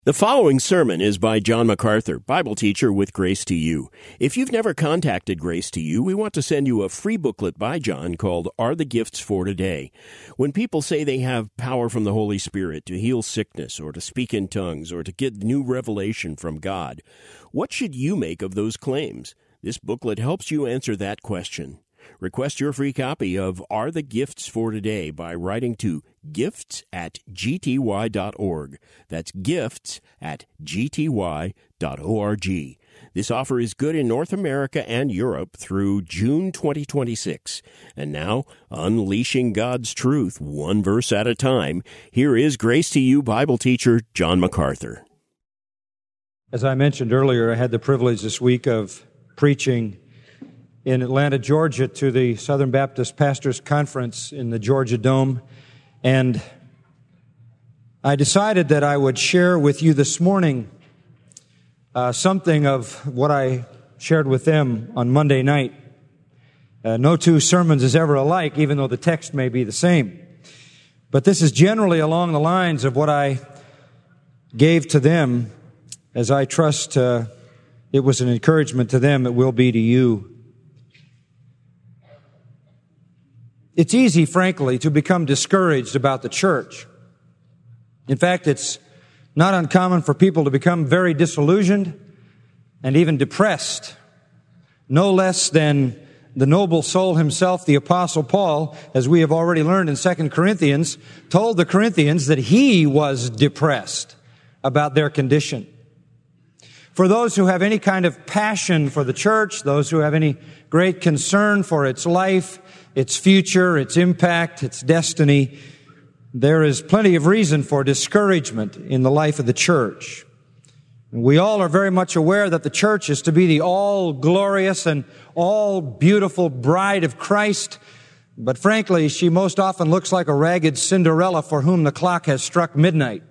The following sermon is by John MacArthur, Bible teacher with Grace to You. If you've never contacted Grace to You, we want to send you a free booklet by John called Are the Gifts for Today? When people say they have power from the Holy Spirit to heal sickness or to speak in tongues or to get new revelation from God, what should you make of those claims? This booklet helps you answer that question. Request your free copy of Are the Gifts for Today by writing to gifts@gty.org. That's gifts@gty.org. This offer is good in North America and Europe through June 2026. And now, unleashing God's truth one verse at a time, here is Grace to You Bible teacher John MacArthur. As I mentioned earlier, I had the privilege this week of preaching in Atlanta, Georgia, to the Southern Baptist Pastors Conference in the Georgia Dome. And I decided that I would share with you this morning something of what I shared with them on Monday night. No two sermons is ever alike, even though the text may be the same. But this is generally along the lines of what I gave to them, as I trust it was an encouragement to them, it will be to you. It's easy, frankly, to become discouraged about the church. In fact, it's not uncommon for people to become very disillusioned and even depressed. No less than the noble soul himself, the Apostle Paul, as we have already learned in 2 Corinthians, told the Corinthians that he was depressed about their condition. For those who have any kind of passion for the church, those who have any great concern for its life, its future, its impact, its destiny, there is plenty of reason for discouragement in the life of the church. We all are very much aware that the church is to be the all-glorious and all-beautiful bride of Christ, but frankly, she most often looks like a ragged Cinderella for whom the clock has struck midnight.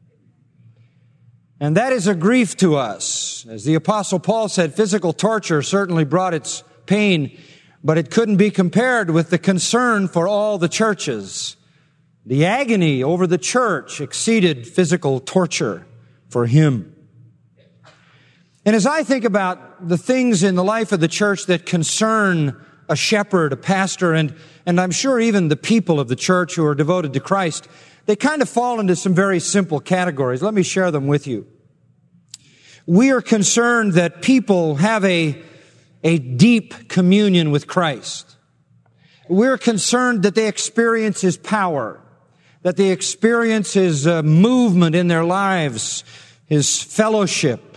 And that is a grief to us. As the Apostle Paul said, physical torture certainly brought its pain, but it couldn't be compared with the concern for all the churches. The agony over the church exceeded physical torture for him. And as I think about the things in the life of the church that concern a shepherd, a pastor, and I'm sure even the people of the church who are devoted to Christ, they kind of fall into some very simple categories. Let me share them with you. We are concerned that people have a deep communion with Christ. We're concerned that they experience His power, that they experience His movement in their lives, His fellowship.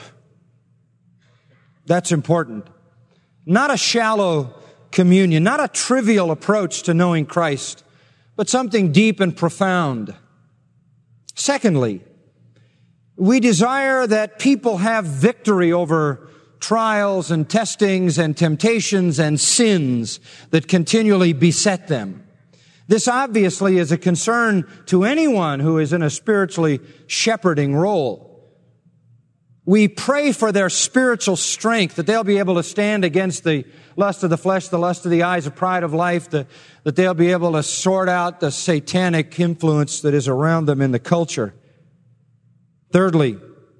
That's important. Not a shallow communion, not a trivial approach to knowing Christ, but something deep and profound. Secondly, we desire that people have victory over trials and testings and temptations and sins that continually beset them. This obviously is a concern to anyone who is in a spiritually shepherding role. We pray for their spiritual strength, that they'll be able to stand against the lust of the flesh, the lust of the eyes, the pride of life, that they'll be able to sort out the satanic influence that is around them in the culture. Thirdly,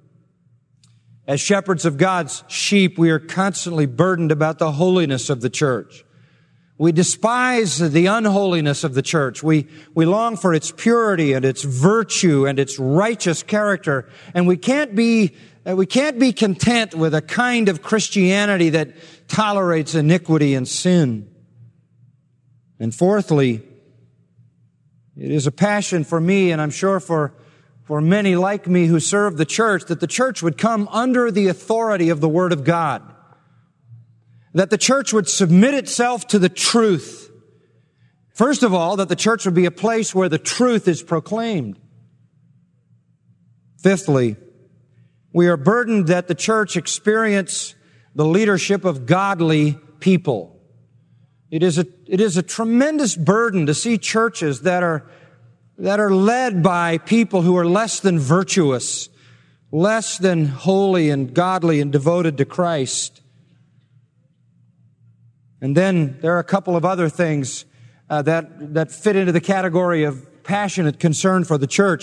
as shepherds of God's sheep, we are constantly burdened about the holiness of the church. We despise the unholiness of the church. We long for its purity and its virtue and its righteous character. And we can't be content with a kind of Christianity that tolerates iniquity and sin. And fourthly, it is a passion for me, and I'm sure for many like me who serve the church, that the church would come under the authority of the Word of God. That the church would submit itself to the truth. First of all, that the church would be a place where the truth is proclaimed. Fifthly, we are burdened that the church experience the leadership of godly people. It is a tremendous burden to see churches that are led by people who are less than virtuous, less than holy and godly and devoted to Christ. And then there are a couple of other things that fit into the category of passionate concern for the church.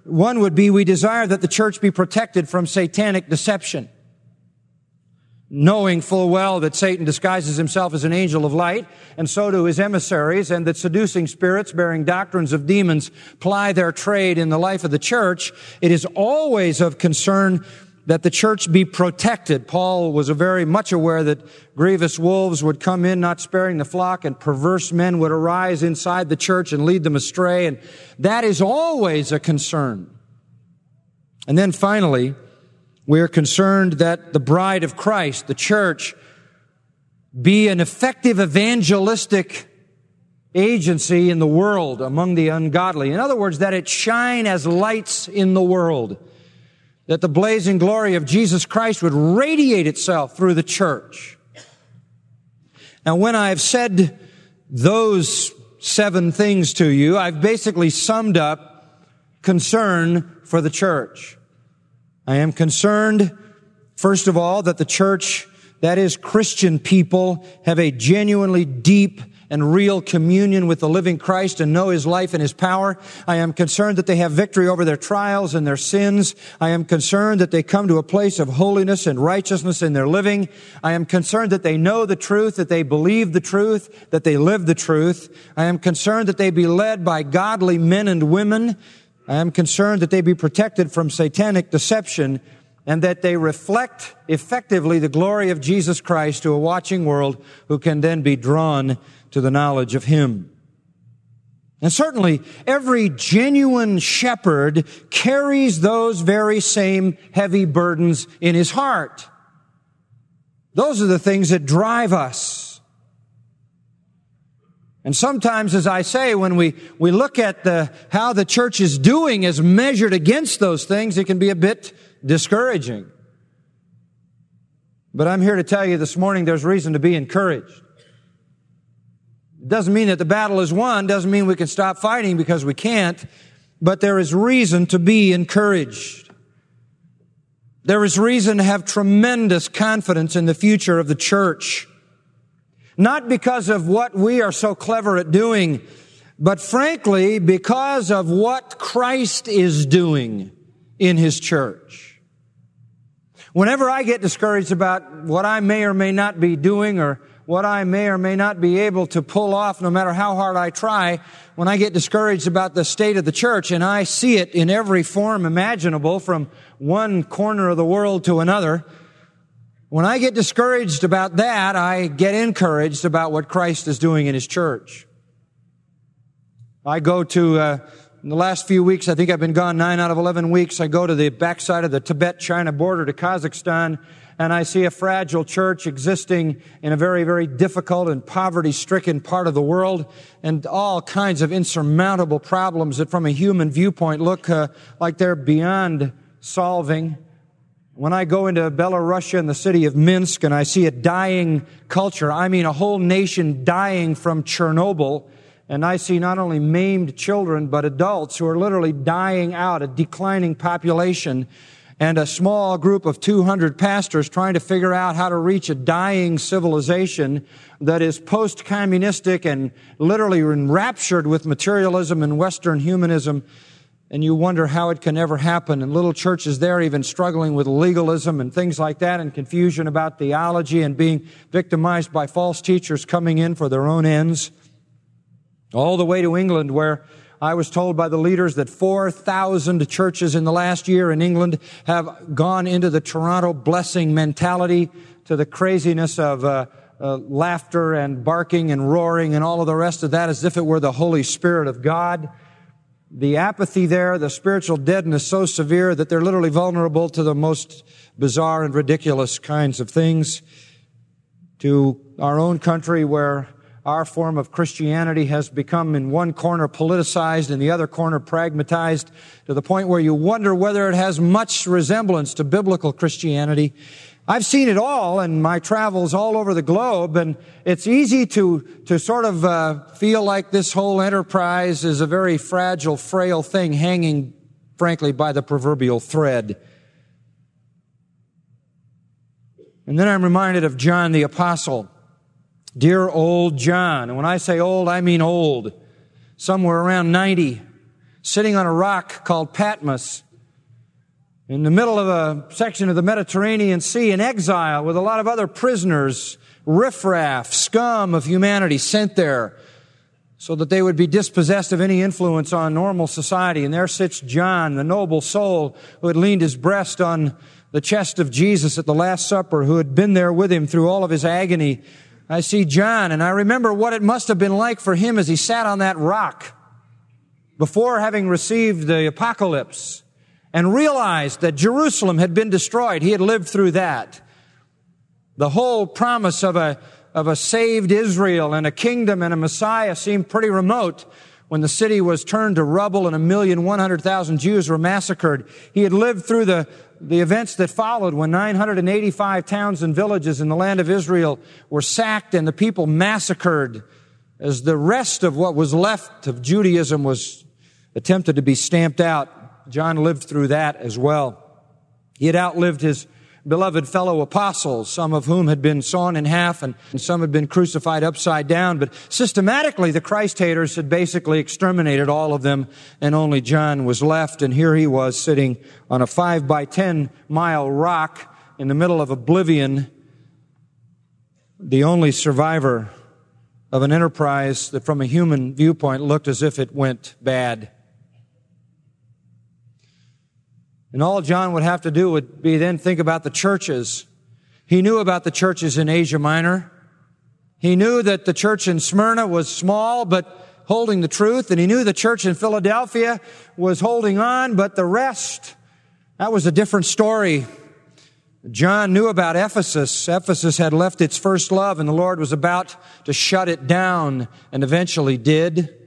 One would be, we desire that the church be protected from satanic deception, knowing full well that Satan disguises himself as an angel of light, and so do his emissaries, and that seducing spirits bearing doctrines of demons ply their trade in the life of the church. It is always of concern that the church be protected. Paul was very much aware that grievous wolves would come in, not sparing the flock, and perverse men would arise inside the church and lead them astray, and that is always a concern. And then finally, we are concerned that the bride of Christ, the church, be an effective evangelistic agency in the world among the ungodly. In other words, that it shine as lights in the world, that the blazing glory of Jesus Christ would radiate itself through the church. Now, when I've said those 7 things to you, I've basically summed up concern for the church. I am concerned, first of all, that the church, that is Christian people, have a genuinely deep and real communion with the living Christ and know His life and His power. I am concerned that they have victory over their trials and their sins. I am concerned that they come to a place of holiness and righteousness in their living. I am concerned that they know the truth, that they believe the truth, that they live the truth. I am concerned that they be led by godly men and women. I am concerned that they be protected from satanic deception, and that they reflect effectively the glory of Jesus Christ to a watching world who can then be drawn to the knowledge of Him. And certainly, every genuine shepherd carries those very same heavy burdens in his heart. Those are the things that drive us. And sometimes, as I say, when we look at how the church is doing as measured against those things, it can be a bit discouraging. But I'm here to tell you this morning there's reason to be encouraged. It doesn't mean that the battle is won, doesn't mean we can stop fighting because we can't, but there is reason to be encouraged. There is reason to have tremendous confidence in the future of the church. Not because of what we are so clever at doing, but frankly, because of what Christ is doing in His church. Whenever I get discouraged about what I may or may not be doing or what I may or may not be able to pull off no matter how hard I try, when I get discouraged about the state of the church, and I see it in every form imaginable from one corner of the world to another, when I get discouraged about that, I get encouraged about what Christ is doing in His church. I go to, in the last few weeks, I think I've been gone 9 out of 11 weeks, I go to the backside of the Tibet-China border to Kazakhstan, and I see a fragile church existing in a very, very difficult and poverty-stricken part of the world, and all kinds of insurmountable problems that from a human viewpoint look like they're beyond solving. When I go into Belarusia in the city of Minsk and I see a dying culture, I mean a whole nation dying from Chernobyl, and I see not only maimed children but adults who are literally dying out, a declining population, and a small group of 200 pastors trying to figure out how to reach a dying civilization that is post-communistic and literally enraptured with materialism and Western humanism. And you wonder how it can ever happen. And little churches there even struggling with legalism and things like that, and confusion about theology, and being victimized by false teachers coming in for their own ends. All the way to England, where I was told by the leaders that 4,000 churches in the last year in England have gone into the Toronto blessing mentality, to the craziness of laughter and barking and roaring and all of the rest of that, as if it were the Holy Spirit of God. The apathy there, the spiritual deadness so severe that they're literally vulnerable to the most bizarre and ridiculous kinds of things. To our own country, where our form of Christianity has become in one corner politicized and the other corner pragmatized, to the point where you wonder whether it has much resemblance to biblical Christianity. I've seen it all in my travels all over the globe, and it's easy to sort of feel like this whole enterprise is a very fragile, frail thing hanging, frankly, by the proverbial thread. And then I'm reminded of John the Apostle, dear old John. And when I say old, I mean old. Somewhere around 90, sitting on a rock called Patmos, in the middle of a section of the Mediterranean Sea, in exile with a lot of other prisoners, riffraff, scum of humanity sent there so that they would be dispossessed of any influence on normal society. And there sits John, the noble soul who had leaned his breast on the chest of Jesus at the Last Supper, who had been there with him through all of his agony. I see John, and I remember what it must have been like for him as he sat on that rock before having received the apocalypse and realized that Jerusalem had been destroyed. He had lived through that. The whole promise of a saved Israel and a kingdom and a Messiah seemed pretty remote when the city was turned to rubble and 1,100,000 Jews were massacred. He had lived through the events that followed when 985 towns and villages in the land of Israel were sacked and the people massacred as the rest of what was left of Judaism was attempted to be stamped out. John lived through that as well. He had outlived his beloved fellow apostles, some of whom had been sawn in half and some had been crucified upside down. But systematically, the Christ haters had basically exterminated all of them, and only John was left. And here he was sitting on a 5 by 10 mile rock in the middle of oblivion, the only survivor of an enterprise that from a human viewpoint looked as if it went bad. And all John would have to do would be then think about the churches. He knew about the churches in Asia Minor. He knew that the church in Smyrna was small, but holding the truth. And he knew the church in Philadelphia was holding on, but the rest, that was a different story. John knew about Ephesus. Ephesus had left its first love, and the Lord was about to shut it down, and eventually did.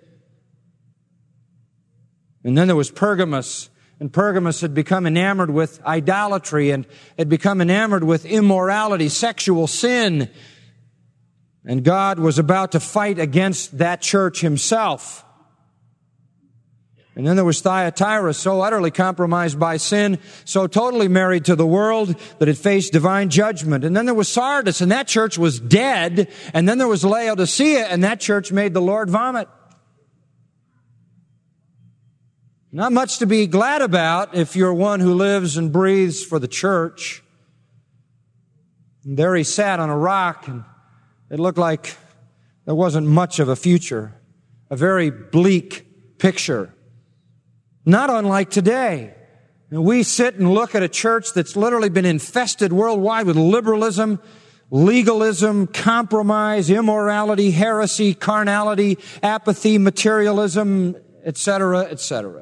And then there was Pergamos. And Pergamos had become enamored with idolatry and had become enamored with immorality, sexual sin. And God was about to fight against that church himself. And then there was Thyatira, so utterly compromised by sin, so totally married to the world that it faced divine judgment. And then there was Sardis, and that church was dead. And then there was Laodicea, and that church made the Lord vomit. Not much to be glad about if you're one who lives and breathes for the church. And there he sat on a rock, and it looked like there wasn't much of a future. A very bleak picture. Not unlike today. And we sit and look at a church that's literally been infested worldwide with liberalism, legalism, compromise, immorality, heresy, carnality, apathy, materialism, etc., etc.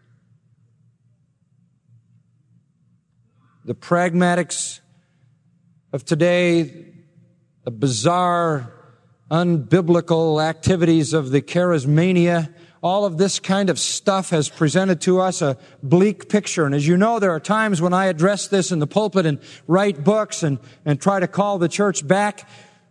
The pragmatics of today, the bizarre, unbiblical activities of the charismania, all of this kind of stuff has presented to us a bleak picture. And as you know, there are times when I address this in the pulpit and write books and try to call the church back.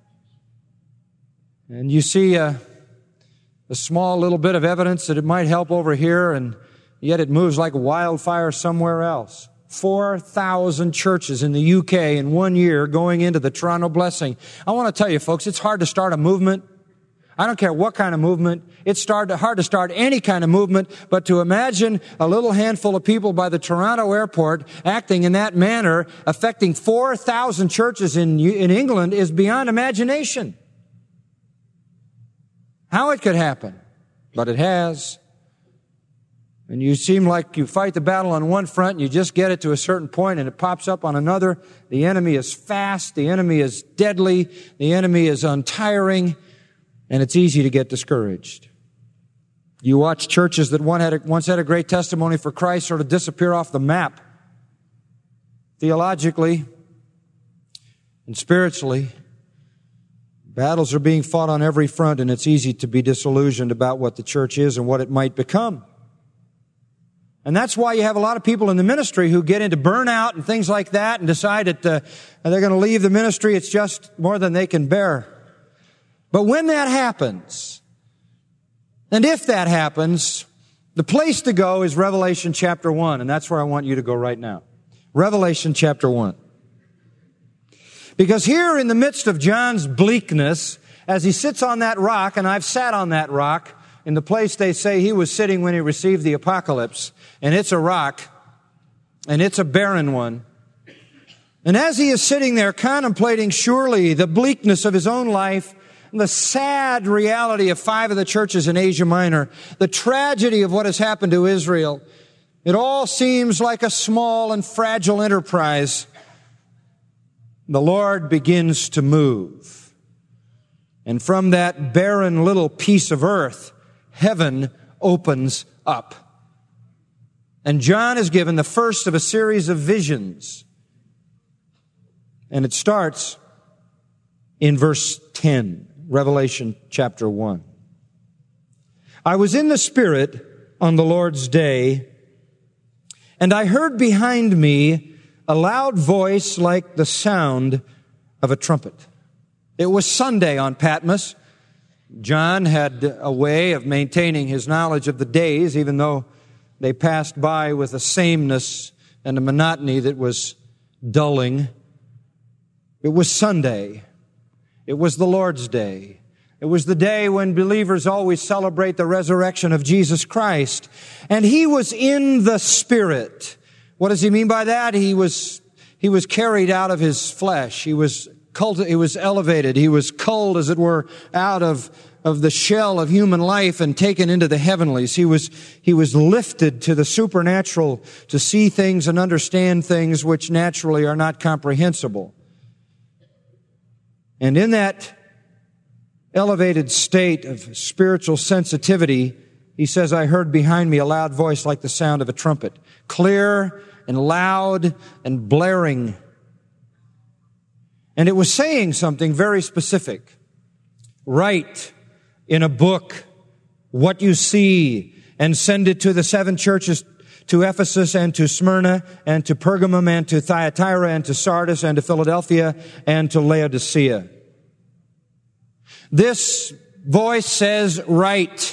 And you see a small little bit of evidence that it might help over here, and yet it moves like wildfire somewhere else. 4,000 churches in the UK in 1 year going into the Toronto Blessing. I want to tell you, folks, it's hard to start a movement. I don't care what kind of movement. It's hard to start any kind of movement, but to imagine a little handful of people by the Toronto airport acting in that manner, affecting 4,000 churches in England, is beyond imagination. How it could happen, but it has. And you seem like you fight the battle on one front and you just get it to a certain point and it pops up on another. The enemy is fast. The enemy is deadly. The enemy is untiring. And it's easy to get discouraged. You watch churches that once had a great testimony for Christ sort of disappear off the map. Theologically and spiritually, battles are being fought on every front, and it's easy to be disillusioned about what the church is and what it might become. And that's why you have a lot of people in the ministry who get into burnout and things like that and decide that they're going to leave the ministry. It's just more than they can bear. But when that happens, and if that happens, the place to go is Revelation chapter 1, and that's where I want you to go right now. Revelation chapter 1. Because here in the midst of John's bleakness, as he sits on that rock, and I've sat on that rock in the place they say he was sitting when he received the apocalypse, and it's a rock, and it's a barren one. And as he is sitting there contemplating surely the bleakness of his own life, the sad reality of 5 of the churches in Asia Minor, the tragedy of what has happened to Israel, it all seems like a small and fragile enterprise. The Lord begins to move. And from that barren little piece of earth, heaven opens up. And John is given the first of a series of visions. And it starts in verse 10, Revelation chapter 1. I was in the Spirit on the Lord's day, and I heard behind me a loud voice like the sound of a trumpet. It was Sunday on Patmos. John had a way of maintaining his knowledge of the days, even though they passed by with a sameness and a monotony that was dulling. It was Sunday. It was the Lord's day. It was the day when believers always celebrate the resurrection of Jesus Christ. And he was in the Spirit. What does he mean by that? He was carried out of his flesh. He was elevated. He was culled, as it were, out of the shell of human life and taken into the heavenlies. He was lifted to the supernatural to see things and understand things which naturally are not comprehensible. And in that elevated state of spiritual sensitivity, he says, I heard behind me a loud voice like the sound of a trumpet, clear and loud and blaring. And it was saying something very specific. Write in a book what you see and send it to the 7 churches, to Ephesus and to Smyrna and to Pergamum and to Thyatira and to Sardis and to Philadelphia and to Laodicea. This voice says, write.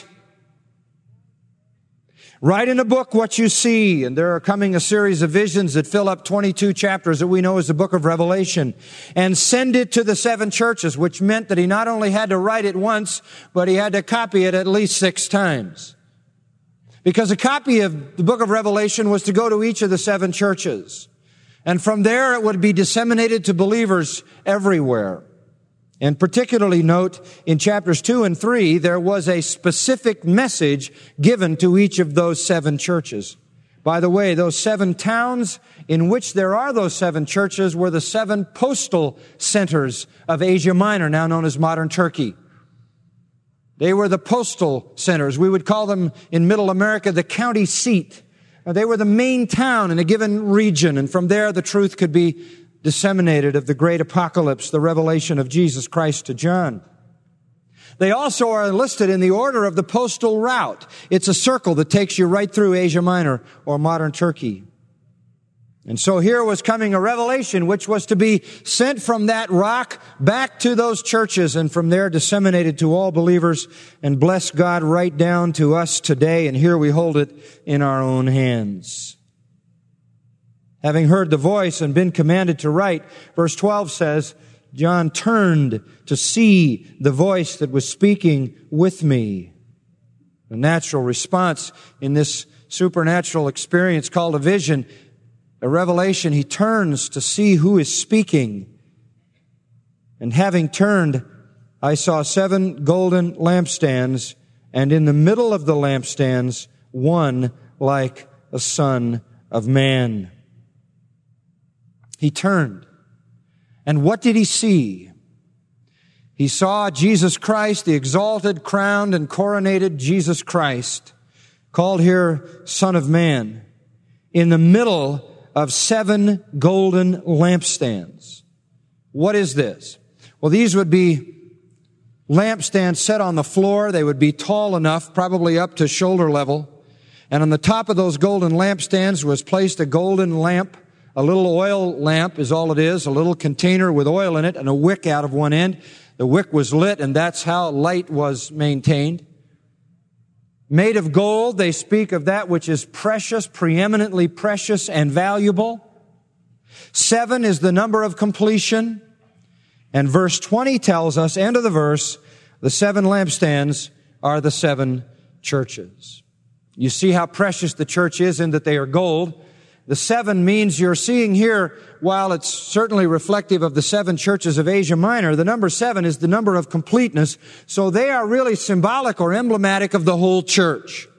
Write in a book what you see. And there are coming a series of visions that fill up 22 chapters that we know as the book of Revelation. And send it to the 7 churches, which meant that he not only had to write it once, but he had to copy it at least 6 times. Because a copy of the book of Revelation was to go to each of the 7 churches. And from there it would be disseminated to believers everywhere. And particularly note, in chapters 2 and 3, there was a specific message given to each of those 7 churches. By the way, those 7 towns in which there are those 7 churches were the 7 postal centers of Asia Minor, now known as modern Turkey. They were the postal centers. We would call them in Middle America the county seat. They were the main town in a given region, and from there the truth could be disseminated of the great apocalypse, the revelation of Jesus Christ to John. They also are listed in the order of the postal route. It's a circle that takes you right through Asia Minor or modern Turkey. And so here was coming a revelation which was to be sent from that rock back to those churches and from there disseminated to all believers and bless God right down to us today. And here we hold it in our own hands. Having heard the voice and been commanded to write, verse 12 says, John turned to see the voice that was speaking with me. The natural response in this supernatural experience called a vision, a revelation, he turns to see who is speaking. And having turned, I saw 7 golden lampstands, and in the middle of the lampstands, one like a son of man. He turned. And what did he see? He saw Jesus Christ, the exalted, crowned, and coronated Jesus Christ, called here Son of Man, in the middle of 7 golden lampstands. What is this? Well, these would be lampstands set on the floor. They would be tall enough, probably up to shoulder level. And on the top of those golden lampstands was placed a golden lamp. A little oil lamp is all it is, a little container with oil in it and a wick out of one end. The wick was lit, and that's how light was maintained. Made of gold, they speak of that which is precious, preeminently precious and valuable. 7 is the number of completion. And verse 20 tells us, end of the verse, the 7 lampstands are the 7 churches. You see how precious the church is in that they are gold. The 7 means you're seeing here, while it's certainly reflective of the 7 churches of Asia Minor, the number 7 is the number of completeness. So they are really symbolic or emblematic of the whole church.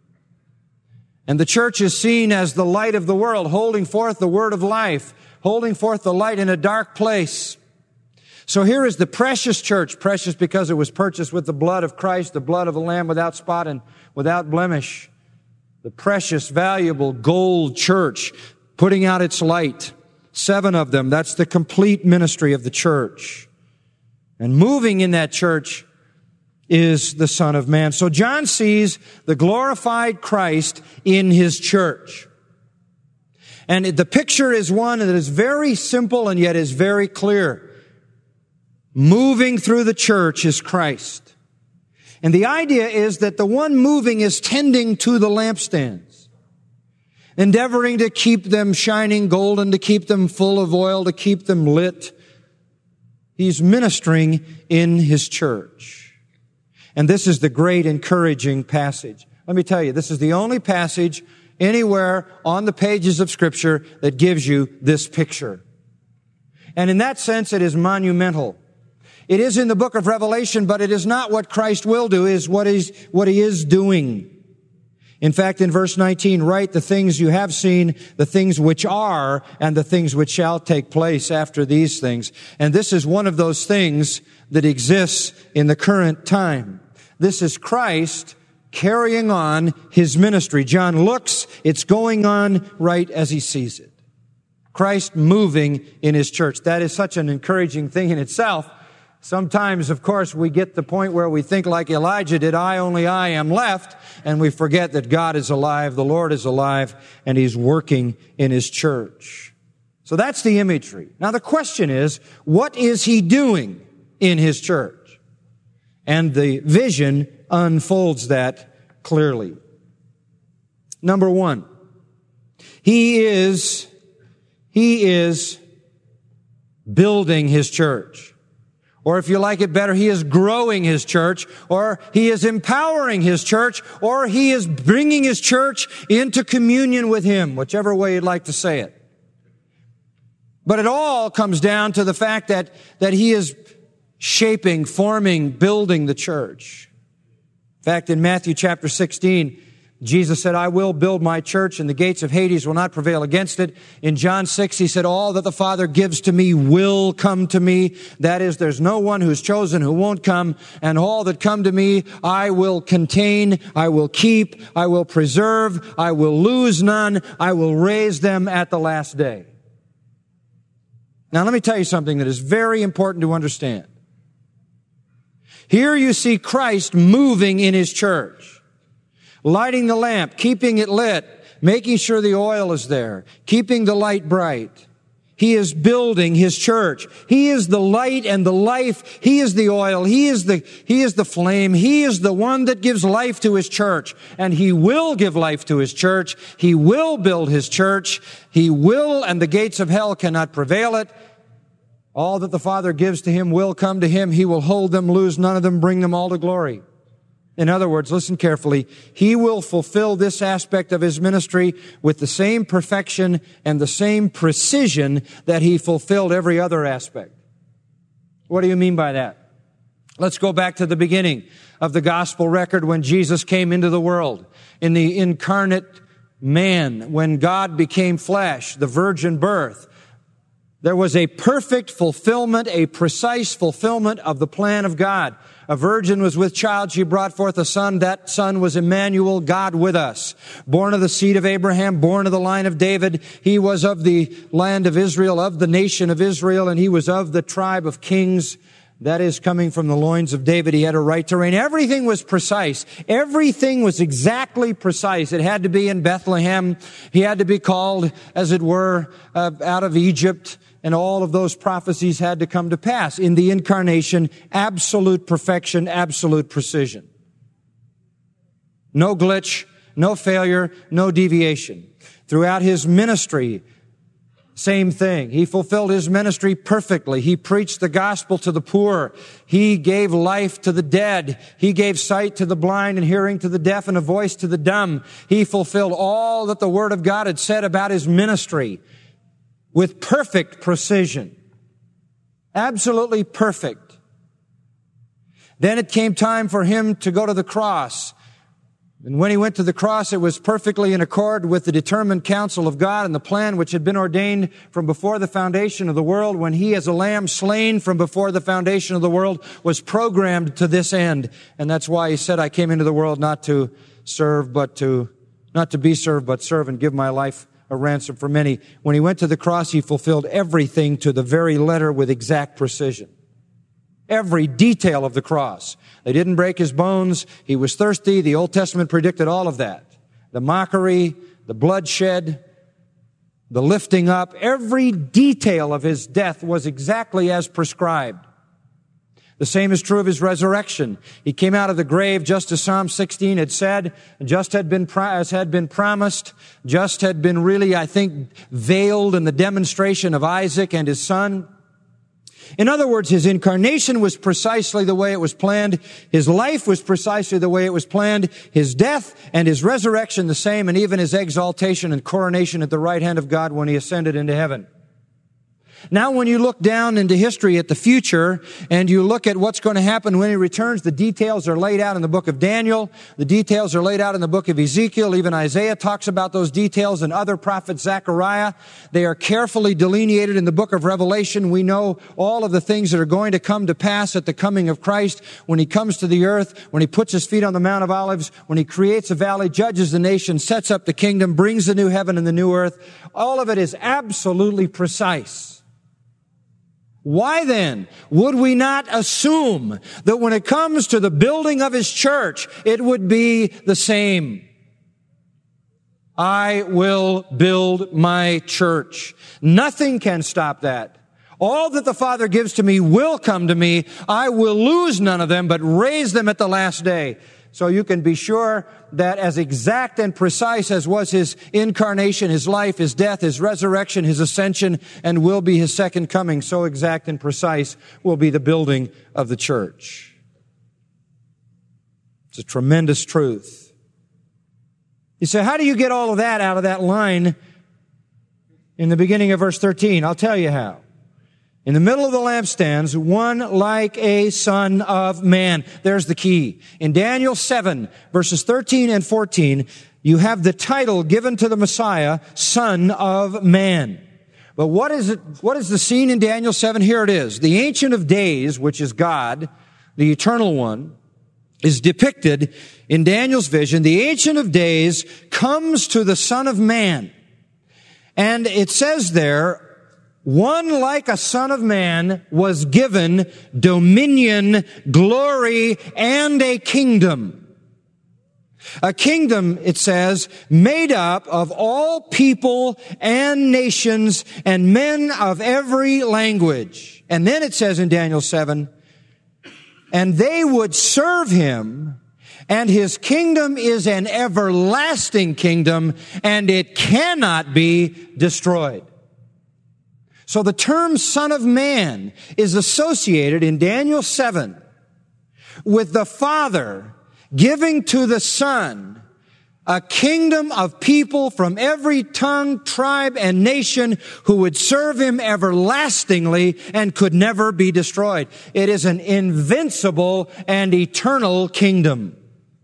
And the church is seen as the light of the world, holding forth the word of life, holding forth the light in a dark place. So here is the precious church, precious because it was purchased with the blood of Christ, the blood of the Lamb without spot and without blemish. The precious, valuable gold church putting out its light. 7 of them. That's the complete ministry of the church. And moving in that church is the Son of Man. So John sees the glorified Christ in His church. And the picture is one that is very simple and yet is very clear. Moving through the church is Christ. And the idea is that the one moving is tending to the lampstands, endeavoring to keep them shining golden, to keep them full of oil, to keep them lit. He's ministering in His church. And this is the great encouraging passage. Let me tell you, this is the only passage anywhere on the pages of Scripture that gives you this picture. And in that sense, it is monumental. It is in the book of Revelation, but it is not what Christ will do, it is what He is doing. In fact, in verse 19, write the things you have seen, the things which are, and the things which shall take place after these things. And this is one of those things that exists in the current time. This is Christ carrying on His ministry. John looks, it's going on right as he sees it. Christ moving in His church. That is such an encouraging thing in itself. Sometimes, of course, we get the point where we think like Elijah did, only I am left, and we forget that God is alive, the Lord is alive, and He's working in His church. So that's the imagery. Now the question is, what is He doing in His church? And the vision unfolds that clearly. Number 1, He is building His church. Or if you like it better, He is growing His church, or He is empowering His church, or He is bringing His church into communion with Him, whichever way you'd like to say it. But it all comes down to the fact that He is shaping, forming, building the church. In fact, in Matthew chapter 16, Jesus said, I will build my church and the gates of Hades will not prevail against it. In John 6, He said, all that the Father gives to me will come to me. That is, there's no one who's chosen who won't come. And all that come to me, I will contain, I will keep, I will preserve, I will lose none, I will raise them at the last day. Now let me tell you something that is very important to understand. Here you see Christ moving in His church. Lighting the lamp, keeping it lit, making sure the oil is there, keeping the light bright. He is building His church. He is the light and the life. He is the oil. He is the flame. He is the one that gives life to His church. And He will give life to His church. He will build His church. He will, and the gates of hell cannot prevail it. All that the Father gives to Him will come to Him. He will hold them, lose none of them, bring them all to glory. In other words, listen carefully, He will fulfill this aspect of His ministry with the same perfection and the same precision that He fulfilled every other aspect. What do you mean by that? Let's go back to the beginning of the gospel record when Jesus came into the world. In the incarnate man, when God became flesh, the virgin birth, there was a perfect fulfillment, a precise fulfillment of the plan of God. A virgin was with child. She brought forth a son. That son was Emmanuel, God with us. Born of the seed of Abraham, born of the line of David. He was of the land of Israel, of the nation of Israel, and He was of the tribe of kings. That is, coming from the loins of David. He had a right to reign. Everything was precise. Everything was exactly precise. It had to be in Bethlehem. He had to be called, as it were, out of Egypt. And all of those prophecies had to come to pass. In the incarnation, absolute perfection, absolute precision. No glitch, no failure, no deviation. Throughout His ministry, Same thing. He fulfilled his ministry perfectly. He preached the gospel to the poor. He gave life to the dead. He gave sight to the blind and hearing to the deaf and a voice to the dumb. He fulfilled all that the Word of God had said about his ministry with perfect precision. Absolutely perfect. Then it came time for him to go to the cross. And when he went to the cross, it was perfectly in accord with the determined counsel of God and the plan which had been ordained from before the foundation of the world, when he, as a lamb slain from before the foundation of the world, was programmed to this end. And that's why he said, I came into the world not to be served, but serve and give my life a ransom for many. When he went to the cross, he fulfilled everything to the very letter with exact precision. Every detail of the cross. They didn't break his bones. He was thirsty. The Old Testament predicted all of that. The mockery, the bloodshed, the lifting up, every detail of his death was exactly as prescribed. The same is true of his resurrection. He came out of the grave just as Psalm 16 had said, just had been promised, just had been really, I think, veiled in the demonstration of Isaac and his son. In other words, his incarnation was precisely the way it was planned. His life was precisely the way it was planned. His death and his resurrection the same, and even his exaltation and coronation at the right hand of God when he ascended into heaven. Now, when you look down into history at the future and you look at what's going to happen when he returns, the details are laid out in the book of Daniel. The details are laid out in the book of Ezekiel. Even Isaiah talks about those details, and other prophets, Zechariah. They are carefully delineated in the book of Revelation. We know all of the things that are going to come to pass at the coming of Christ when he comes to the earth, when he puts his feet on the Mount of Olives, when he creates a valley, judges the nation, sets up the kingdom, brings the new heaven and the new earth. All of it is absolutely precise. Why then would we not assume that when it comes to the building of his church, it would be the same? I will build my church. Nothing can stop that. All that the Father gives to me will come to me. I will lose none of them, but raise them at the last day. So you can be sure that as exact and precise as was his incarnation, his life, his death, his resurrection, his ascension, and will be his second coming, so exact and precise will be the building of the church. It's a tremendous truth. You say, how do you get all of that out of that line in the beginning of verse 13? I'll tell you how. In the middle of the lampstands, one like a son of man. There's the key. In Daniel 7, verses 13 and 14, you have the title given to the Messiah, Son of Man. But what is it? What is the scene in Daniel 7? Here it is. The Ancient of Days, which is God, the Eternal One, is depicted in Daniel's vision. The Ancient of Days comes to the Son of Man. And it says there, one like a son of man was given dominion, glory, and a kingdom. A kingdom, it says, made up of all people and nations and men of every language. And then it says in Daniel 7, and they would serve him, and his kingdom is an everlasting kingdom, and it cannot be destroyed. So the term Son of Man is associated in Daniel 7 with the Father giving to the Son a kingdom of people from every tongue, tribe, and nation who would serve him everlastingly and could never be destroyed. It is an invincible and eternal kingdom.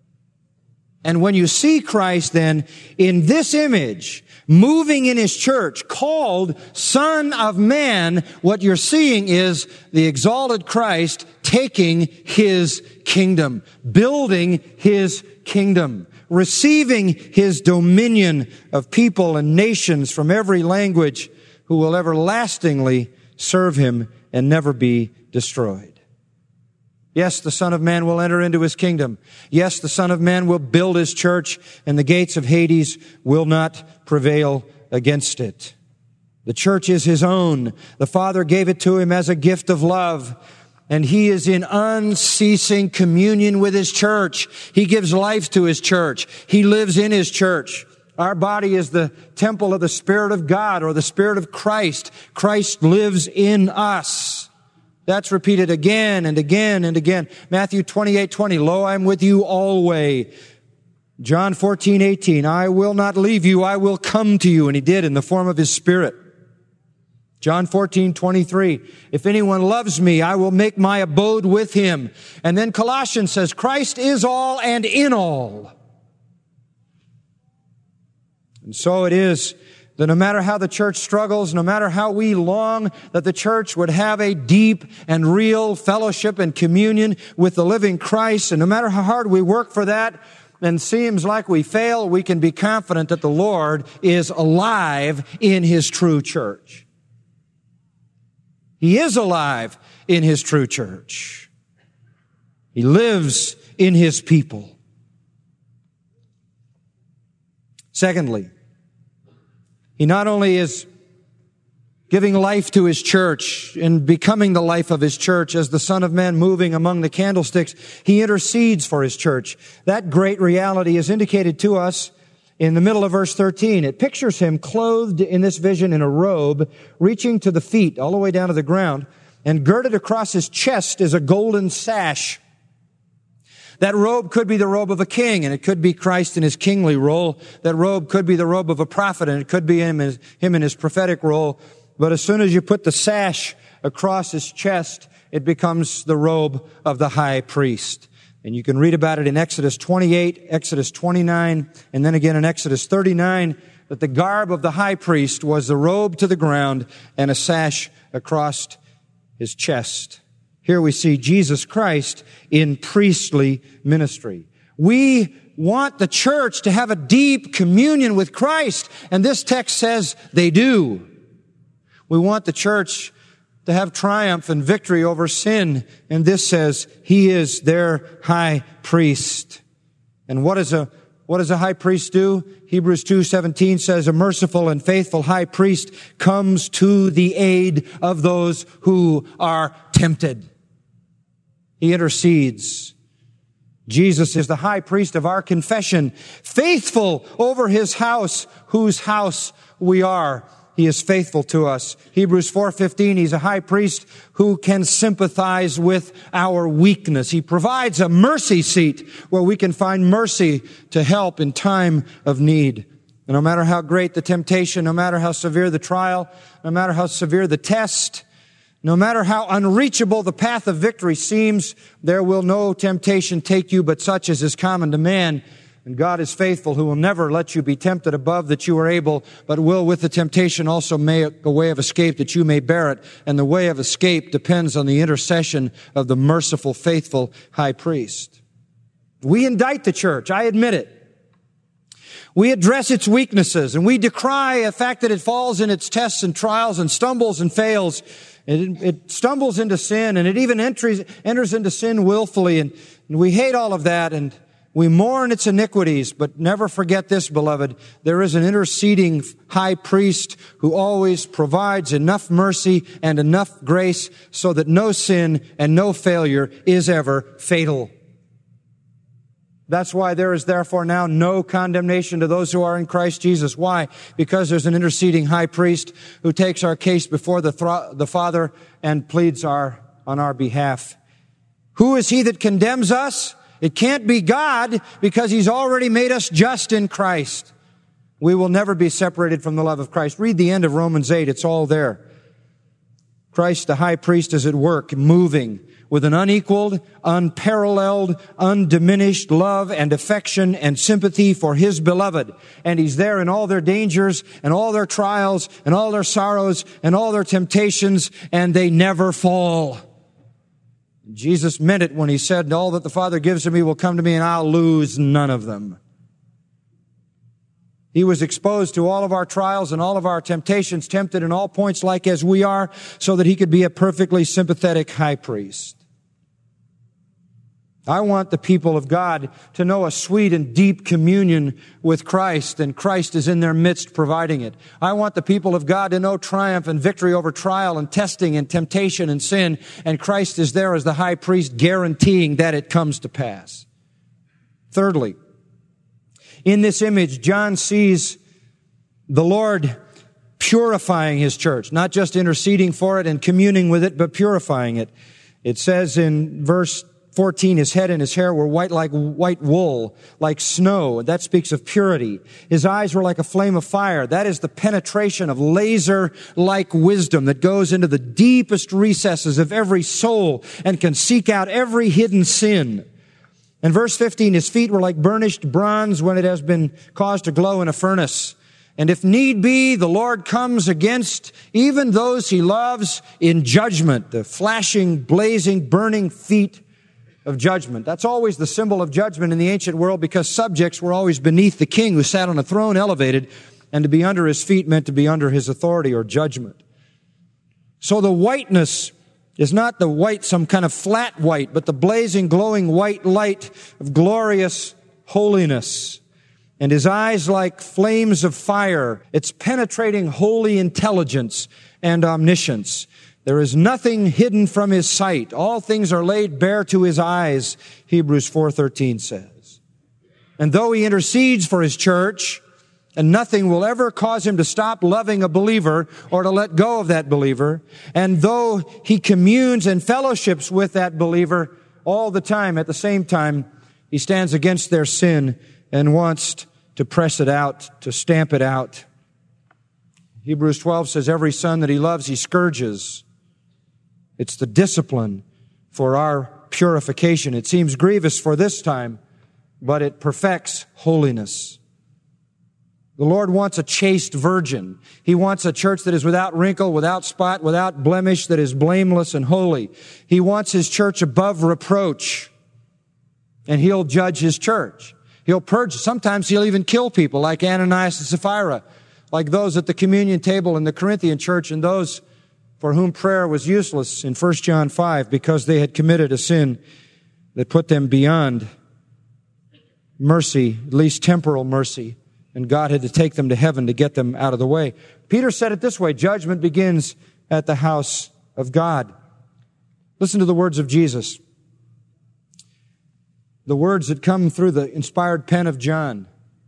And when you see Christ then in this image, moving in his church, called Son of Man, what you're seeing is the exalted Christ taking his kingdom, building his kingdom, receiving his dominion of people and nations from every language who will everlastingly serve him and never be destroyed. Yes, the Son of Man will enter into his kingdom. Yes, the Son of Man will build his church, and the gates of Hades will not prevail against it. The church is his own. The Father gave it to him as a gift of love, and he is in unceasing communion with his church. He gives life to his church. He lives in his church. Our body is the temple of the Spirit of God, or the Spirit of Christ. Christ lives in us. That's repeated again and again and again. Matthew 28:20, lo, I'm with you always. John 14:18, I will not leave you, I will come to you. And he did in the form of his Spirit. John 14:23, if anyone loves me, I will make my abode with him. And then Colossians says, Christ is all and in all. And so it is that no matter how the church struggles, no matter how we long that the church would have a deep and real fellowship and communion with the living Christ, and no matter how hard we work for that, and seems like we fail, we can be confident that the Lord is alive in His true church. He is alive in His true church. He lives in His people. Secondly, He not only is giving life to His church and becoming the life of His church as the Son of Man moving among the candlesticks, He intercedes for His church. That great reality is indicated to us in the middle of verse 13. It pictures Him clothed in this vision in a robe, reaching to the feet, all the way down to the ground, and girded across His chest is a golden sash. That robe could be the robe of a king, and it could be Christ in His kingly role. That robe could be the robe of a prophet, and it could be him in His prophetic role. But as soon as you put the sash across His chest, it becomes the robe of the high priest. And you can read about it in Exodus 28, Exodus 29, and then again in Exodus 39, that the garb of the high priest was the robe to the ground and a sash across his chest. Here we see Jesus Christ in priestly ministry. We want the church to have a deep communion with Christ, and this text says they do. We want the church to have triumph and victory over sin, and this says He is their high priest. And what does a high priest do? Hebrews 2:17 says, a merciful and faithful high priest comes to the aid of those who are tempted. He intercedes. Jesus is the high priest of our confession, faithful over His house, whose house we are. He is faithful to us. Hebrews 4:15, He's a high priest who can sympathize with our weakness. He provides a mercy seat where we can find mercy to help in time of need. And no matter how great the temptation, no matter how severe the trial, no matter how severe the test, no matter how unreachable the path of victory seems, there will no temptation take you but such as is common to man. And God is faithful, who will never let you be tempted above that you are able, but will with the temptation also make a way of escape that you may bear it. And the way of escape depends on the intercession of the merciful, faithful high priest. We indict the church, I admit it. We address its weaknesses, and we decry the fact that it falls in its tests and trials and stumbles and fails. It stumbles into sin, and it even enters into sin willfully, and we hate all of that, and we mourn its iniquities, but never forget this, beloved. There is an interceding high priest who always provides enough mercy and enough grace so that no sin and no failure is ever fatal. That's why there is therefore now no condemnation to those who are in Christ Jesus. Why? Because there's an interceding high priest who takes our case before the Father and pleads on our behalf. Who is He that condemns us? It can't be God, because He's already made us just in Christ. We will never be separated from the love of Christ. Read the end of Romans 8. It's all there. Christ, the high priest, is at work, moving with an unequaled, unparalleled, undiminished love and affection and sympathy for His beloved. And He's there in all their dangers and all their trials and all their sorrows and all their temptations, and they never fall. Jesus meant it when He said, all that the Father gives to me will come to me, and I'll lose none of them. He was exposed to all of our trials and all of our temptations, tempted in all points like as we are, so that He could be a perfectly sympathetic high priest. I want the people of God to know a sweet and deep communion with Christ, and Christ is in their midst providing it. I want the people of God to know triumph and victory over trial and testing and temptation and sin, and Christ is there as the high priest guaranteeing that it comes to pass. Thirdly, In this image, John sees the Lord purifying His church, not just interceding for it and communing with it, but purifying it. It says in verse 14, His head and His hair were white like white wool, like snow. That speaks of purity. His eyes were like a flame of fire. That is the penetration of laser-like wisdom that goes into the deepest recesses of every soul and can seek out every hidden sin. In verse 15, His feet were like burnished bronze when it has been caused to glow in a furnace. And if need be, the Lord comes against even those He loves in judgment, the flashing, blazing, burning feet of judgment. That's always the symbol of judgment in the ancient world, because subjects were always beneath the king who sat on a throne elevated, and to be under His feet meant to be under His authority or judgment. So the whiteness is not the white, some kind of flat white, but the blazing, glowing white light of glorious holiness. And His eyes like flames of fire. It's penetrating holy intelligence and omniscience. There is nothing hidden from His sight. All things are laid bare to His eyes, Hebrews 4:13 says. And though He intercedes for His church, and nothing will ever cause Him to stop loving a believer or to let go of that believer, and though He communes and fellowships with that believer all the time, at the same time, He stands against their sin and wants to press it out, to stamp it out. Hebrews 12 says every son that He loves, He scourges. It's the discipline for our purification. It seems grievous for this time, but it perfects holiness. The Lord wants a chaste virgin. He wants a church that is without wrinkle, without spot, without blemish, that is blameless and holy. He wants His church above reproach, and He'll judge His church. He'll purge. Sometimes He'll even kill people like Ananias and Sapphira, like those at the communion table in the Corinthian church, and those for whom prayer was useless in 1 John 5 because they had committed a sin that put them beyond mercy, at least temporal mercy, and God had to take them to heaven to get them out of the way. Peter said it this way, judgment begins at the house of God. Listen to the words of Jesus. The words that come through the inspired pen of John.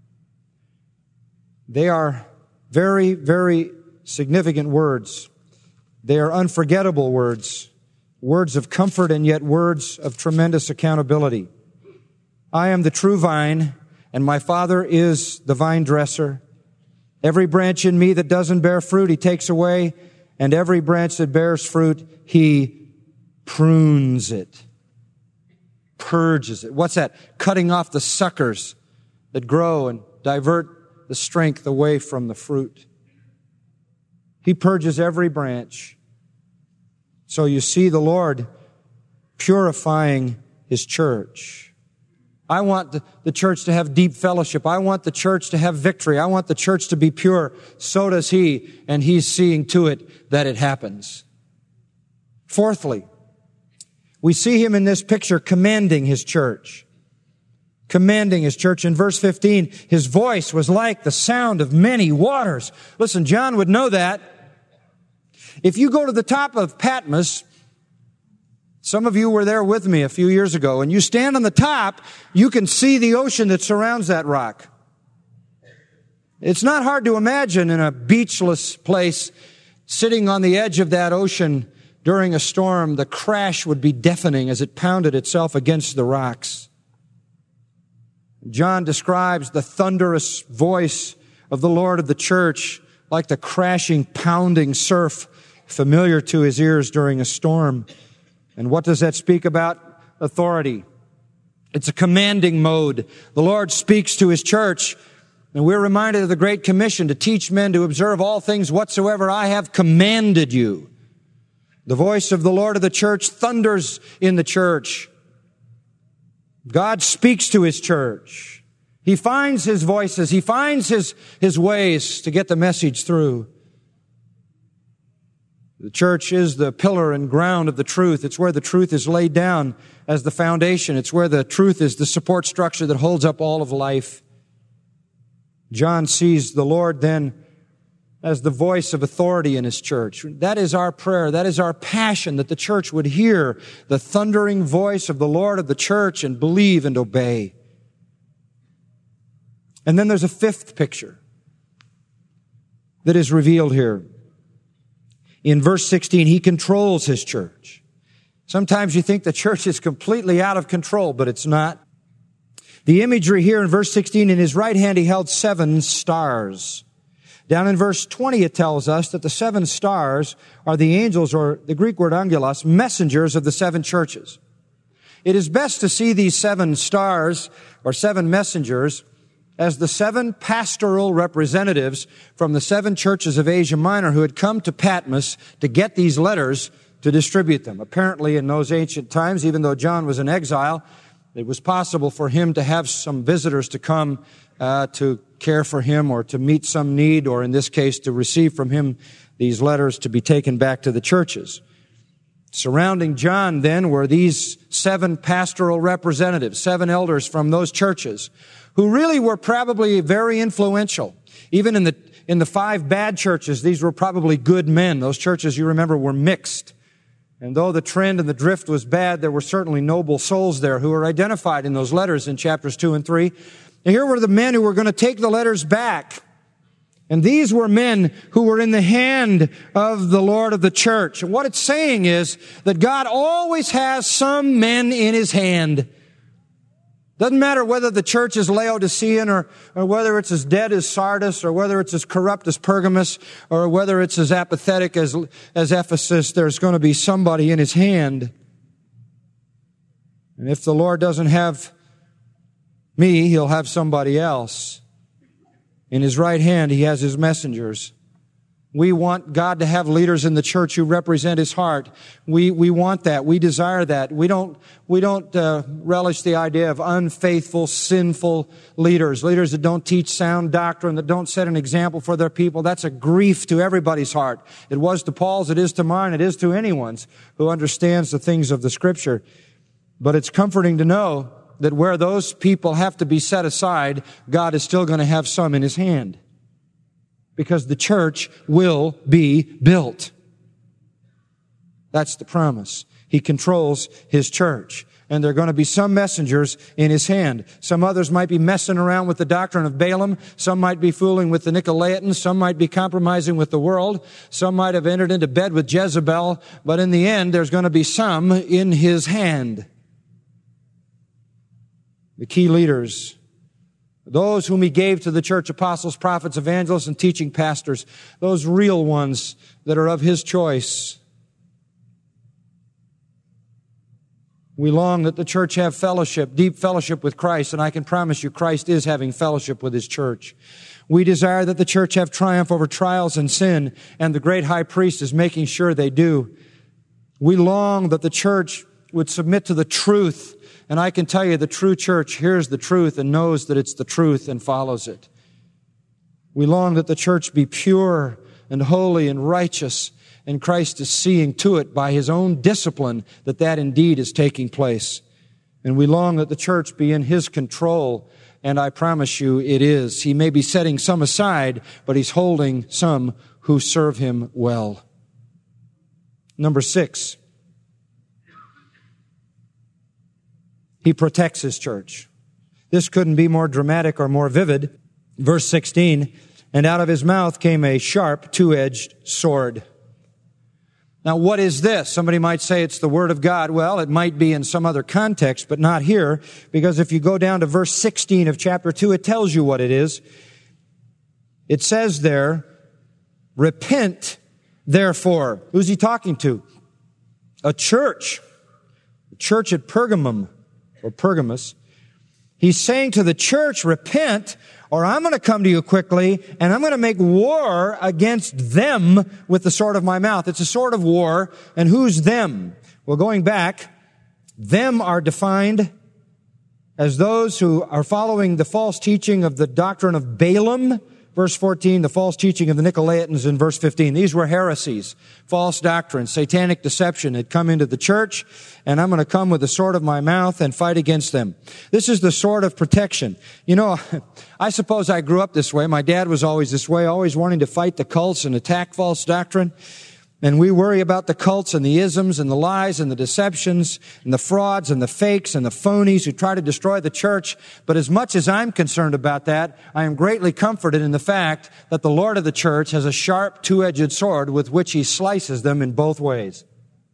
They are very, very significant words. They are unforgettable words, words of comfort and yet words of tremendous accountability. I am the true vine, and my Father is the vine dresser. Every branch in me that doesn't bear fruit, He takes away, and every branch that bears fruit, He prunes it, purges it. What's that? Cutting off the suckers that grow and divert the strength away from the fruit. He purges every branch. So you see the Lord purifying His church. I want the church to have deep fellowship. I want the church to have victory. I want the church to be pure. So does He, and He's seeing to it that it happens. Fourthly, we see Him in this picture commanding His church. Commanding His church. In verse 15, His voice was like the sound of many waters. Listen, John would know that. If you go to the top of Patmos, some of you were there with me a few years ago, and you stand on the top, you can see the ocean that surrounds that rock. It's not hard to imagine in a beachless place, sitting on the edge of that ocean during a storm, the crash would be deafening as it pounded itself against the rocks. John describes the thunderous voice of the Lord of the church like the crashing, pounding surf familiar to His ears during a storm. And what does that speak about? Authority. It's a commanding mode. The Lord speaks to His church, and we're reminded of the Great Commission to teach men to observe all things whatsoever I have commanded you. The voice of the Lord of the church thunders in the church. God speaks to His church. He finds His voices. He finds His ways to get the message through. The church is the pillar and ground of the truth. It's where the truth is laid down as the foundation. It's where the truth is the support structure that holds up all of life. John sees the Lord then as the voice of authority in His church. That is our prayer. That is our passion, that the church would hear the thundering voice of the Lord of the church and believe and obey. And then there's a fifth picture that is revealed here. In verse 16, he controls his church. Sometimes you think the church is completely out of control, but it's not. The imagery here in verse 16, in his right hand he held 7 stars. Down in verse 20 it tells us that the 7 stars are the angels, or the Greek word angelos, messengers of the 7 churches. It is best to see these 7 stars, or 7 messengers, as the 7 pastoral representatives from the 7 churches of Asia Minor who had come to Patmos to get these letters to distribute them. Apparently in those ancient times, even though John was in exile, it was possible for him to have some visitors to come to care for him or to meet some need, or in this case to receive from him these letters to be taken back to the churches. Surrounding John then were these 7 pastoral representatives, 7 elders from those churches, who really were probably very influential. Even in the 5 bad churches, these were probably good men. Those churches, you remember, were mixed. And though the trend and the drift was bad, there were certainly noble souls there who were identified in those letters in chapters 2 and 3. And here were the men who were going to take the letters back. And these were men who were in the hand of the Lord of the church. And what it's saying is that God always has some men in His hand. Doesn't matter whether the church is Laodicean or whether it's as dead as Sardis or whether it's as corrupt as Pergamos or whether it's as apathetic as Ephesus, there's going to be somebody in His hand. And if the Lord doesn't have me, He'll have somebody else. In His right hand, He has His messengers. We want God to have leaders in the church who represent His heart. We want that. We desire that. We don't relish the idea of unfaithful, sinful leaders that don't teach sound doctrine, that don't set an example for their people. That's a grief to everybody's heart. It was to Paul's, it is to mine, it is to anyone's who understands the things of the Scripture. But it's comforting to know that where those people have to be set aside, God is still going to have some in His hand. Because the church will be built. That's the promise. He controls His church. And there are going to be some messengers in His hand. Some others might be messing around with the doctrine of Balaam. Some might be fooling with the Nicolaitans. Some might be compromising with the world. Some might have entered into bed with Jezebel. But in the end, there's going to be some in His hand. The key leaders, those whom He gave to the church, apostles, prophets, evangelists, and teaching pastors, those real ones that are of His choice. We long that the church have fellowship, deep fellowship with Christ, and I can promise you Christ is having fellowship with His church. We desire that the church have triumph over trials and sin, and the great high priest is making sure they do. We long that the church would submit to the truth. And I can tell you the true church hears the truth and knows that it's the truth and follows it. We long that the church be pure and holy and righteous, and Christ is seeing to it by His own discipline that indeed is taking place. And we long that the church be in His control, and I promise you it is. He may be setting some aside, but He's holding some who serve Him well. Number 6. He protects His church. This couldn't be more dramatic or more vivid. Verse 16, and out of His mouth came a sharp, two-edged sword. Now, what is this? Somebody might say it's the Word of God. Well, it might be in some other context, but not here, because if you go down to verse 16 of chapter 2, it tells you what it is. It says there, repent, therefore. Who's He talking to? A church. A church at Pergamum. Or Pergamos. He's saying to the church, repent, or I'm going to come to you quickly, and I'm going to make war against them with the sword of my mouth. It's a sword of war, and who's them? Well, going back, them are defined as those who are following the false teaching of the doctrine of Balaam, verse 14, the false teaching of the Nicolaitans in verse 15. These were heresies, false doctrines, satanic deception had come into the church, and I'm going to come with the sword of my mouth and fight against them. This is the sword of protection. You know, I suppose I grew up this way. My dad was always this way, always wanting to fight the cults and attack false doctrine. And we worry about the cults and the isms and the lies and the deceptions and the frauds and the fakes and the phonies who try to destroy the church. But as much as I'm concerned about that, I am greatly comforted in the fact that the Lord of the church has a sharp two-edged sword with which He slices them in both ways.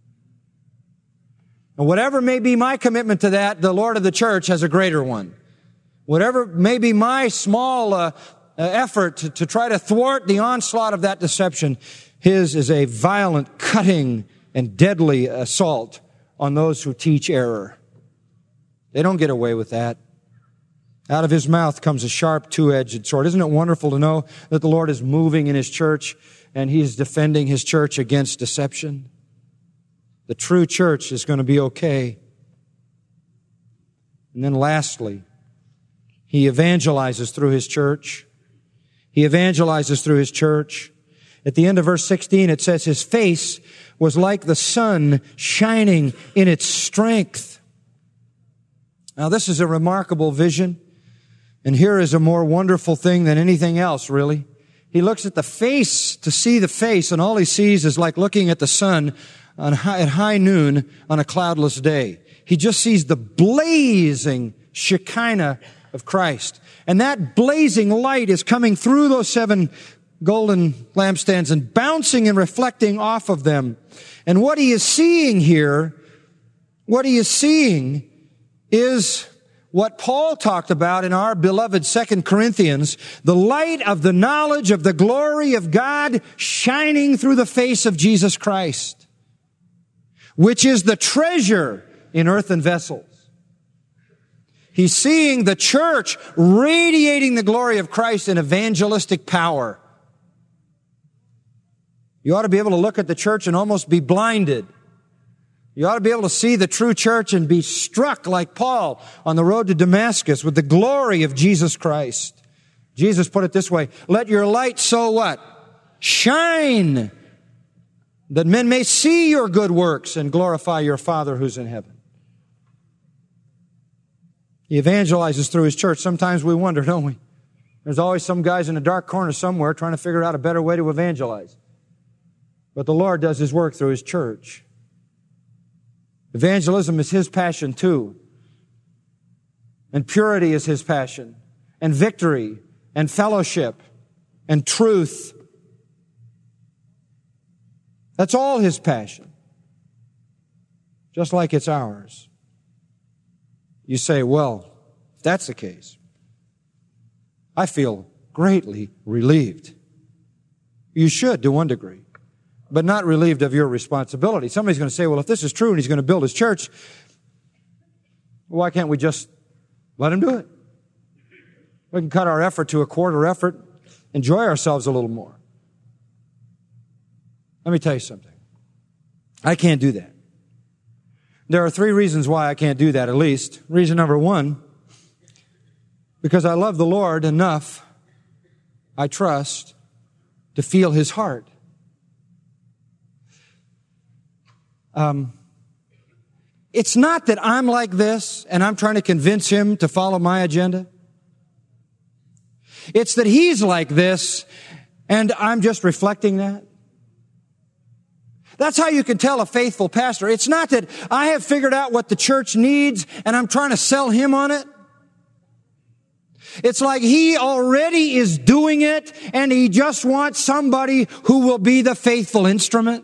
And whatever may be my commitment to that, the Lord of the church has a greater one. Whatever may be my small effort to try to thwart the onslaught of that deception, His is a violent, cutting, and deadly assault on those who teach error. They don't get away with that. Out of His mouth comes a sharp, two-edged sword. Isn't it wonderful to know that the Lord is moving in His church and He's defending His church against deception? The true church is going to be okay. And then lastly, He evangelizes through His church. He evangelizes through His church. At the end of verse 16, it says, His face was like the sun shining in its strength. Now, this is a remarkable vision. And here is a more wonderful thing than anything else, really. He looks at the face to see the face, and all he sees is like looking at the sun at high noon on a cloudless day. He just sees the blazing Shekinah of Christ. And that blazing light is coming through those 7 golden lampstands and bouncing and reflecting off of them. And what he is seeing here, is what Paul talked about in our beloved 2 Corinthians, the light of the knowledge of the glory of God shining through the face of Jesus Christ, which is the treasure in earthen vessels. He's seeing the church radiating the glory of Christ in evangelistic power. You ought to be able to look at the church and almost be blinded. You ought to be able to see the true church and be struck like Paul on the road to Damascus with the glory of Jesus Christ. Jesus put it this way, let your light so what? Shine, that men may see your good works and glorify your Father who's in heaven. He evangelizes through His church. Sometimes we wonder, don't we? There's always some guys in a dark corner somewhere trying to figure out a better way to evangelize. But the Lord does His work through His church. Evangelism is His passion too. And purity is His passion. And victory. And fellowship. And truth. That's all His passion. Just like it's ours. You say, well, if that's the case, I feel greatly relieved. You should to one degree, but not relieved of your responsibility. Somebody's going to say, well, if this is true and He's going to build His church, why can't we just let Him do it? We can cut our effort to a quarter effort, enjoy ourselves a little more. Let me tell you something. I can't do that. There are 3 reasons why I can't do that, at least. Reason number 1, because I love the Lord enough, I trust, to feel His heart. It's not that I'm like this and I'm trying to convince Him to follow my agenda. It's that He's like this and I'm just reflecting that. That's how you can tell a faithful pastor. It's not that I have figured out what the church needs and I'm trying to sell him on it. It's like He already is doing it and He just wants somebody who will be the faithful instrument.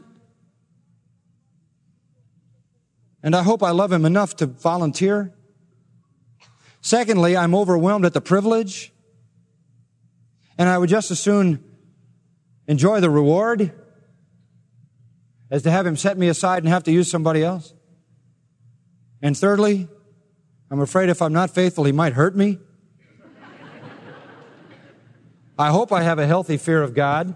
And I hope I love Him enough to volunteer. Secondly, I'm overwhelmed at the privilege. And I would just as soon enjoy the reward as to have Him set me aside and have to use somebody else. And thirdly, I'm afraid if I'm not faithful, He might hurt me. I hope I have a healthy fear of God.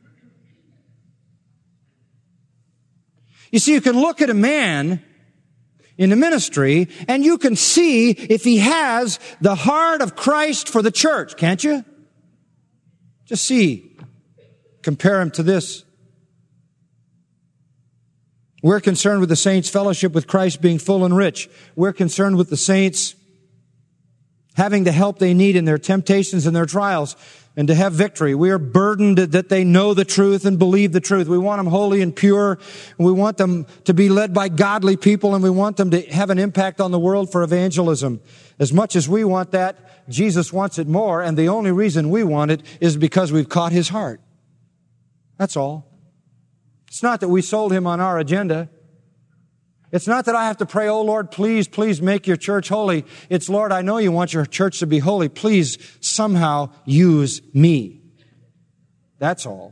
You see, you can look at a man in the ministry and you can see if he has the heart of Christ for the church, can't you? Just see. Compare him to this. We're concerned with the saints' fellowship with Christ being full and rich. We're concerned with the saints having the help they need in their temptations and their trials, and to have victory. We are burdened that they know the truth and believe the truth. We want them holy and pure, and we want them to be led by godly people, and we want them to have an impact on the world for evangelism. As much as we want that, Jesus wants it more, and the only reason we want it is because we've caught His heart. That's all. It's not that we sold Him on our agenda. It's not that I have to pray, oh Lord, please, please make your church holy. It's, Lord, I know you want your church to be holy. Please somehow use me. That's all.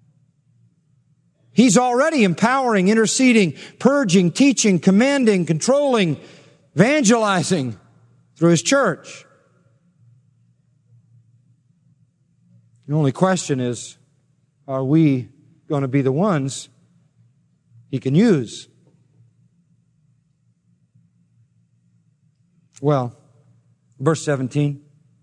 He's already empowering, interceding, purging, teaching, commanding, controlling, evangelizing through His church. The only question is, are we going to be the ones He can use? Well, verse 17.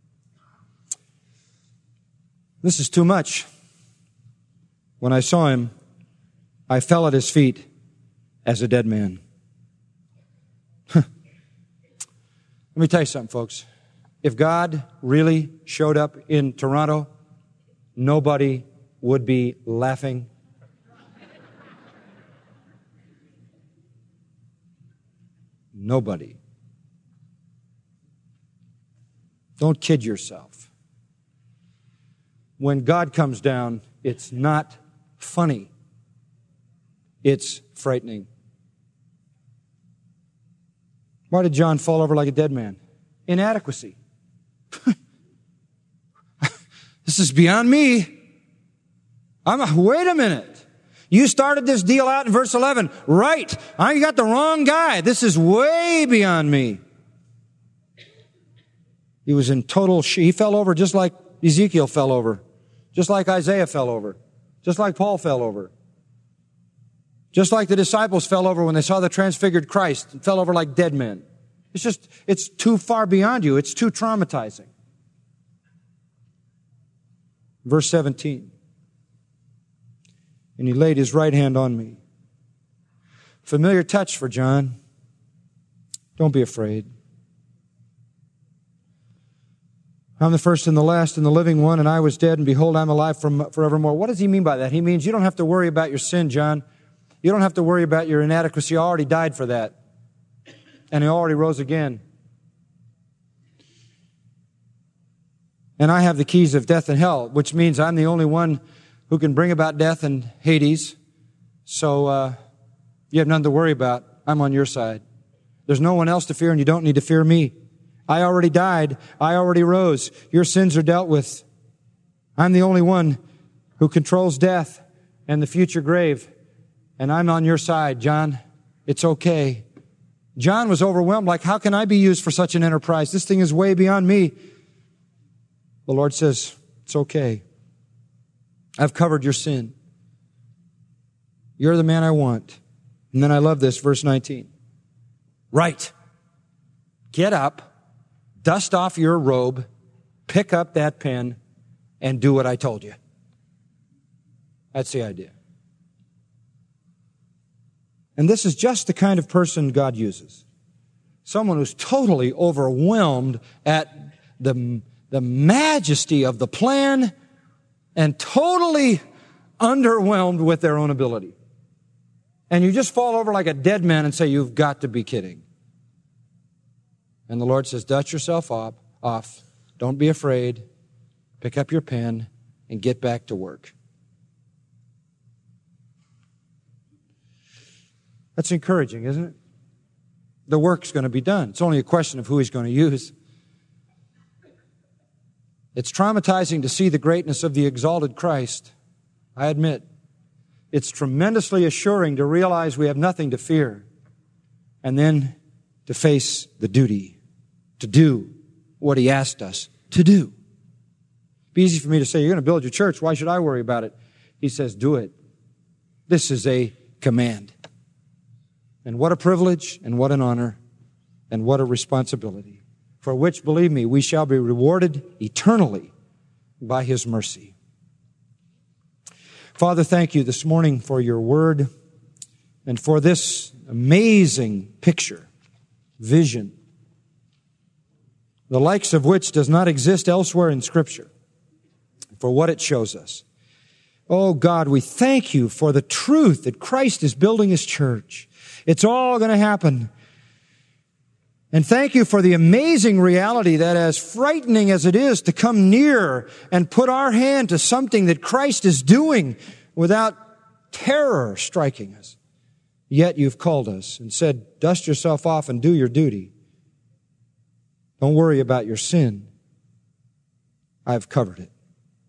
This is too much. When I saw Him, I fell at His feet as a dead man. Let me tell you something, folks. If God really showed up in Toronto, nobody would be laughing. Nobody. Don't kid yourself. When God comes down, it's not funny. It's frightening. Why did John fall over like a dead man? Inadequacy. This is beyond me. Wait a minute. You started this deal out in verse 11. Right. You got the wrong guy. This is way beyond me. He was in total, he fell over just like Ezekiel fell over, just like Isaiah fell over, just like Paul fell over, just like the disciples fell over when they saw the transfigured Christ and fell over like dead men. It's too far beyond you. It's too traumatizing. Verse 17. And He laid His right hand on me. Familiar touch for John. Don't be afraid. I'm the first and the last and the living one, and I was dead, and behold, I'm alive forevermore. What does He mean by that? He means you don't have to worry about your sin, John. You don't have to worry about your inadequacy. I already died for that. And He already rose again. And I have the keys of death and hell, which means I'm the only one who can bring about death and Hades. So you have nothing to worry about. I'm on your side. There's no one else to fear, and you don't need to fear me. I already died. I already rose. Your sins are dealt with. I'm the only one who controls death and the future grave. And I'm on your side, John. It's okay. John was overwhelmed, like, how can I be used for such an enterprise? This thing is way beyond me. The Lord says, it's okay. I've covered your sin. You're the man I want. And then I love this, verse 19. Right. Get up. Dust off your robe, pick up that pen, and do what I told you. That's the idea. And this is just the kind of person God uses. Someone who's totally overwhelmed at the majesty of the plan and totally underwhelmed with their own ability. And you just fall over like a dead man and say, you've got to be kidding. And the Lord says, dust yourself off. Don't be afraid. Pick up your pen and get back to work. That's encouraging, isn't it? The work's going to be done. It's only a question of who He's going to use. It's traumatizing to see the greatness of the exalted Christ. I admit. It's tremendously assuring to realize we have nothing to fear. And then to face the duty to do what He asked us to do. It'd be easy for me to say, you're going to build your church. Why should I worry about it? He says, do it. This is a command. And what a privilege and what an honor and what a responsibility, for which, believe me, we shall be rewarded eternally by His mercy. Father, thank You this morning for Your word and for this amazing picture, vision the likes of which does not exist elsewhere in Scripture, for what it shows us. Oh God, we thank you for the truth that Christ is building His church. It's all going to happen. And thank you for the amazing reality that, as frightening as it is to come near and put our hand to something that Christ is doing without terror striking us, yet you've called us and said, dust yourself off and do your duty. Don't worry about your sin. I've covered it.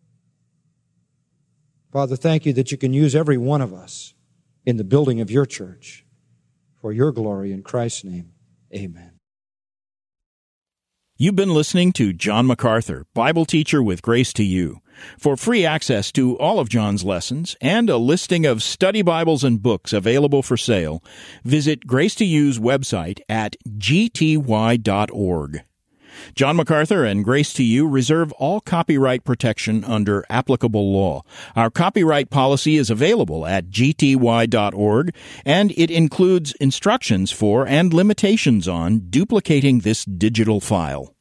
Father, thank you that you can use every one of us in the building of your church for your glory. In Christ's name, amen. You've been listening to John MacArthur, Bible teacher with Grace to You. For free access to all of John's lessons and a listing of study Bibles and books available for sale, visit Grace to You's website at gty.org. John MacArthur and Grace to You reserve all copyright protection under applicable law. Our copyright policy is available at gty.org, and it includes instructions for and limitations on duplicating this digital file.